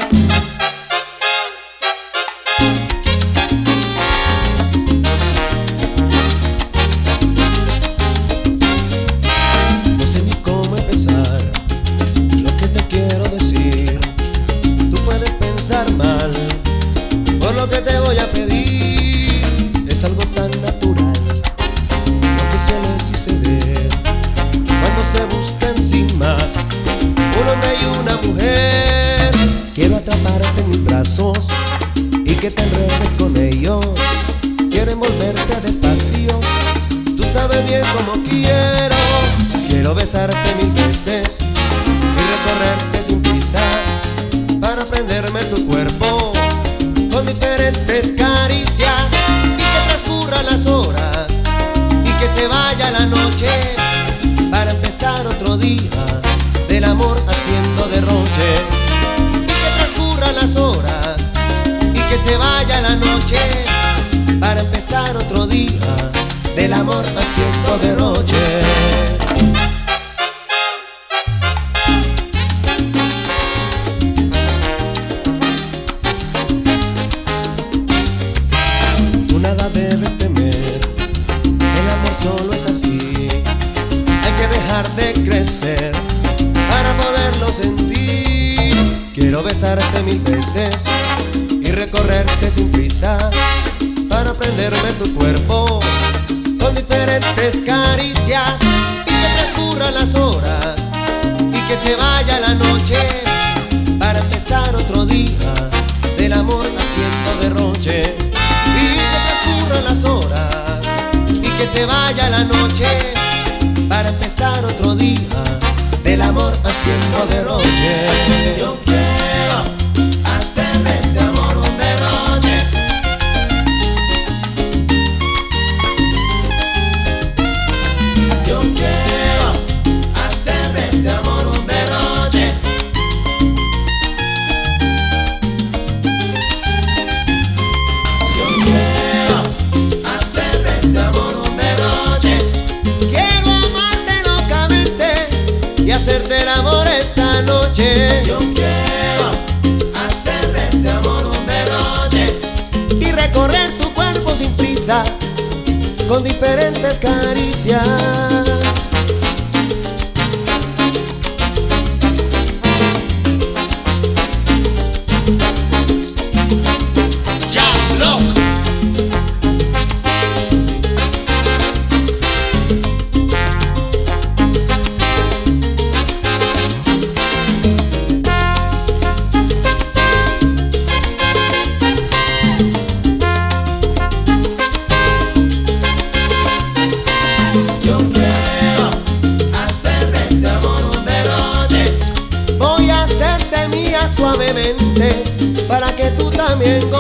No sé ni cómo empezar lo que te quiero decir. Tú puedes pensar mal por lo que te voy a pedir. Es algo tan natural lo que suele suceder cuando se buscan sin más un hombre y una mujer. Quiero atraparte en mis brazos y que te enredes con ellos. Quiero envolverte despacio, tú sabes bien cómo quiero. Quiero besarte 1000 veces y recorrerte sin prisa para prenderme tu cuerpo con diferentes caricias y que transcurran las horas y que se vaya la noche para empezar otro día del amor haciendo derroche. Y que transcurran las horas y que se vaya la noche para empezar otro día del amor haciendo derroche. Tú nada debes temer, el amor solo es así. Hay que dejar de crecer para poderlo sentir. Quiero besarte 1000 veces y recorrerte sin prisa para prenderme tu cuerpo con diferentes caricias y que transcurran las horas y que se vaya la noche para empezar otro día del amor haciendo derroche. Y que transcurran las horas y que se vaya la noche para empezar otro día del amor haciendo derroche. Yo quiero hacer de este amor un derroche. Yo quiero hacer de este amor un derroche. Yo quiero hacer de este amor un derroche. Quiero amarte locamente y hacerte el amor esta noche. Yo quiero hacer de este amor un derroche. Y recorrer tu cuerpo sin prisa con diferentes caricias. Yo quiero hacer de este amor un derroche. Voy a hacerte mía suavemente para que tú también